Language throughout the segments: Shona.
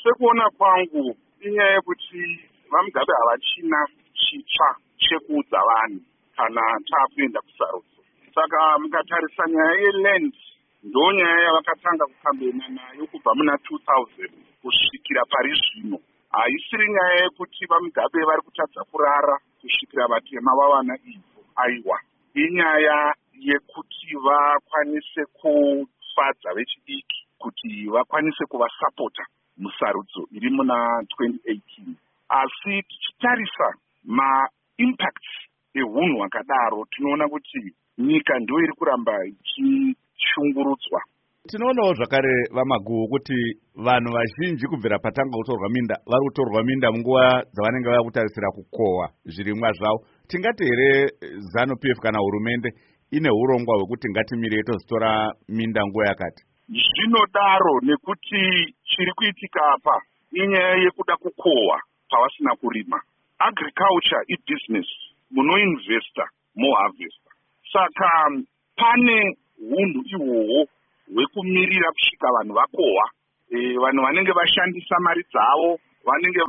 Sekuona kwangu inyaya yekuti vaMugabe havachina chitsva chekuudza vanhu kana taakuenda kusarudzo. Saka mukatarisa nyaya yeland ndo nyaya yavakatanga kukambena nayo kubva muna 2000 kusvikira pari zvino. Haisiri nyaya yekuti vaMugabe vari kutadza kurara kusvikira vatema vawana ivhu. Aiwa, inyaya yekuti vakwanise kufadza vechidiki kuti vakwanise kuvasapota musarudzo iri muna 2018. Asi tichitarisa maimpacts ehunhu hwakadaro tinoona kuti nyika ndiyo iri kuramba ichishungurudzwa. Tinoonawo zvakare vaMaguhu kuti vanhu vazhinji kubvira patanga kutorwa minda vari kutorwa minda munguva dzavanenge vava kutarisira kukohwa zvirimwa zvavo. Tingati here ZANU-PF kana hurumende ine urongwa hwekuti ngatimire tozitora minda nguva yakati? Zvinodaro nekuti chiri kuitika apa inyaya yekuda kukohwa pavasina kurima. Agriculture ibusiness, munoinvesta moharvesta. Saka pane hunhu ihwohwo hwekumirira kusvika vanhu vakohwa. Vanhu vanenge vashandisa mari dzavo, vanenge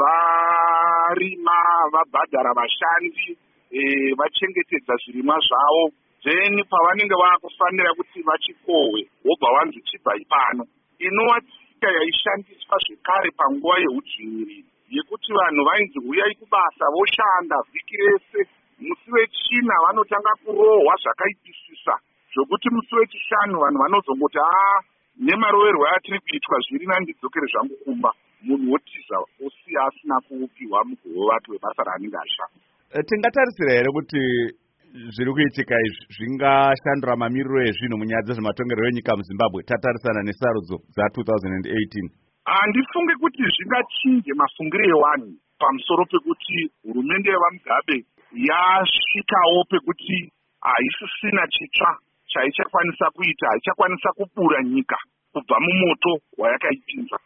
varima, vabhadhara vashandi, vachengetedza zvirimwa zvavo, then pavanenge vakufanira kuti vachikohwe wobva wanzi chibva ipano. Inova tsika yaishandiswa zvekare panguva yeudzvinyiriri yekuti vanhu vainzi huyai kubasa voshanda vhiki rese. Musi wechina vanotanga kurohwa zvakaipisisa zvokuti musi wechishanu vanhu vanozongoti nemaroverwo atiri kuitwa zviri nandidzokere zvangu kumba. Munhu wotiza osiya asina kuupiwa mugove wake webasa raanenge ashanda. Tingatarisira here kuti zviri kuitika izvi zvingashandura mamiriro ezvinhu munyaya dzezvematongerero enyika muZimbabwe tatarisana nesarudzo dza2018? Handifunge kuti zvingachinje mafungiro evanhu pamusoro pekuti hurumende yevaMugabe yasvikawo pekuti haisisina chitsva chaichakwanisa kuita, haichakwanisa kubura nyika kubva mumoto wayakaipinza.